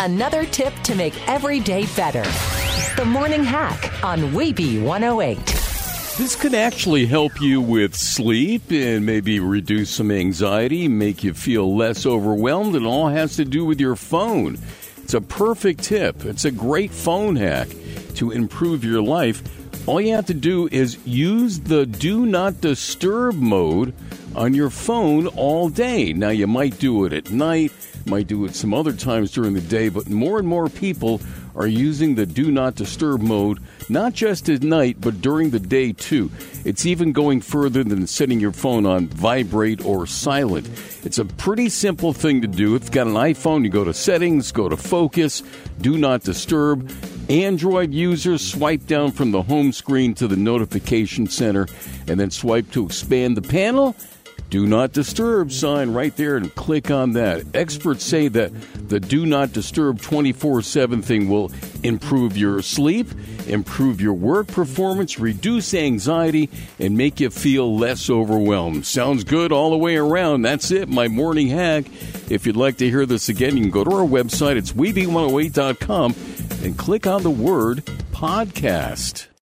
Another tip to make every day better. The Morning Hack on Weeby 108. This could actually help you with sleep and maybe reduce some anxiety, make you feel less overwhelmed. It all has to do with your phone. It's a perfect tip. It's a great phone hack to improve your life. All you have to do is use the Do Not Disturb mode on your phone all day. Now, you might do it at night, might do it some other times during the day, but more and more people are using the Do Not Disturb mode, not just at night, but during the day, too. It's even going further than setting your phone on vibrate or silent. It's a pretty simple thing to do. If you've got an iPhone, you go to Settings, go to Focus, Do Not Disturb. Android users, swipe down from the home screen to the notification center, and then swipe to expand the panel. Do Not Disturb sign right there and click on that. Experts say that the Do Not Disturb 24/7 thing will improve your sleep, improve your work performance, reduce anxiety, and make you feel less overwhelmed. Sounds good all the way around. That's it, my morning hack. If you'd like to hear this again, you can go to our website. It's Weeby108.com and click on the word podcast.